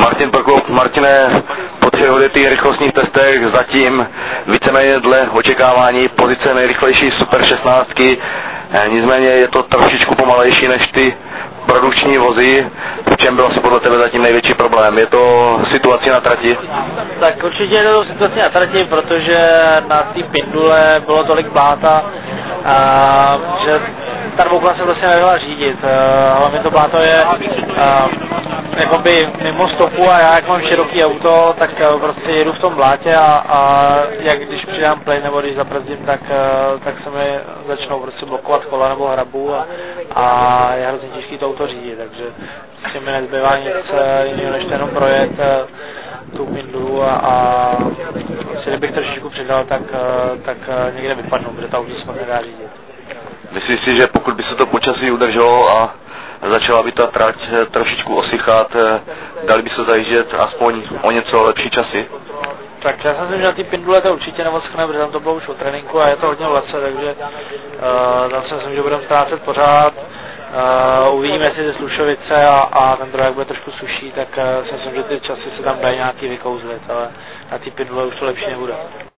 Martin Prokop. Martine, po 3 odjetých rychlostních testech zatím víceméně dle očekávání pozice nejrychlejší Super 16. Nicméně je to trošičku pomalejší než ty produkční vozy. V čem byl asi podle tebe zatím největší problém? Je to situace na trati? Tak určitě je to situace na trati, protože na té pindule bylo tolik bláta, že ta dvoukola se prostě nedala řídit. Hlavně to bláto je jakoby mimo stopu a já jak mám široký auto, tak prostě jedu v tom blátě a jak když přidám plyn nebo když zabrzdím, tak se mi začnou prostě blokovat kola nebo hrabu a je hrozně těžký to auto řídit, takže prostě mi nezbývá nic jiného než jenom projet tu pindulu a prostě kdybych trošičku přidal, tak někde vypadnu, protože to auto se nedá řídit. Myslíš si, že pokud by se to počasí udrželo a začala by ta trať trošičku osychat, dali by se zajíždět aspoň o něco lepší časy? Tak já si myslím, že na té pindule to určitě neoschne, protože tam to bylo už o tréninku a je to hodně v lese, takže tam si myslím, že budeme ztrácet pořád. Uvidíme, jestli ze Slušovice a ten druhý bude trošku suší, tak si myslím, že ty časy se tam dají nějaký vykouzlit, ale na té pindule už to lepší nebude.